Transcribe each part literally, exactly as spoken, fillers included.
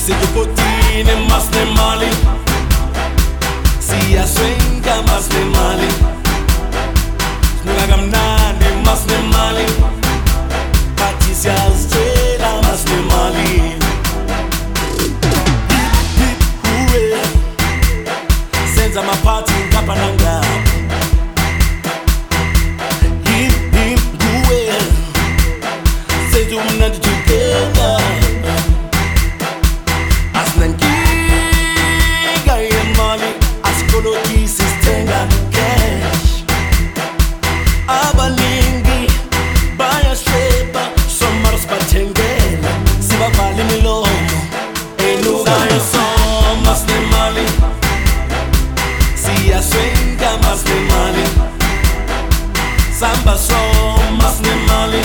Sikupotini mas nemali, siyaswenga mas nemali, singakamnandi mas nemali, bathi siyazitshela mas nemali. Hip hip hooray, senza amaphathi ngapha nangapha. Hip hip hooray, senza umnandi together. Sisithenga cash, abaningi bayasheba, somara sibathengela, sibavala imilomo enukayo. So mas nemali, siyaswenga mas nemali, samba so mas nemali,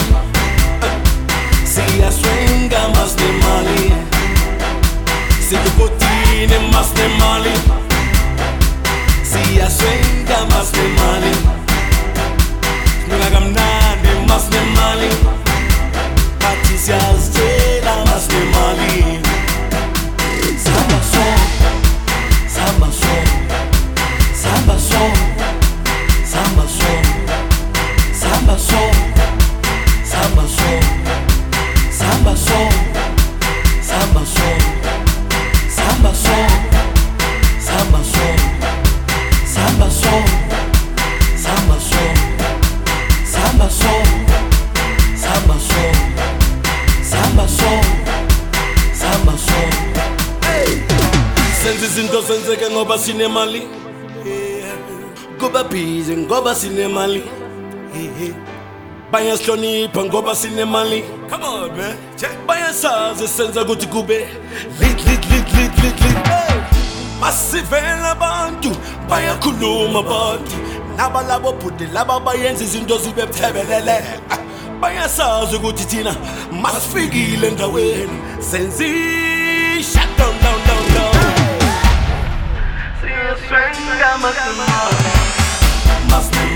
siyaswenga mas nemali, sikupotini mas nemali, siyaswenga mas nemali, singakamnandi mas nemali, bathi siyazitshela mas nemali. Samba song, samba song, samba song, samba song, samba song, samba song, samba song, samba song, samba song, samba song. Samba song, samba song, samba song, samba song, samba song, samba song. Senza izinto zenzeke ngoba sinemali, kuba busy ngoba sinemali, bayasihlonipha ngoba sinemali. Come on man, bayasazi senza ukuthi kube lit lit lit lit lit lit. Masivela abantu bayakhuluma abantu nabalabo bhuti laba bayenza izinto zibe buthebelele. Bayasazi ukuthi thina masifikile endaweni senzi shut down down down down. Siyaswenga mas nemali, mas nemali.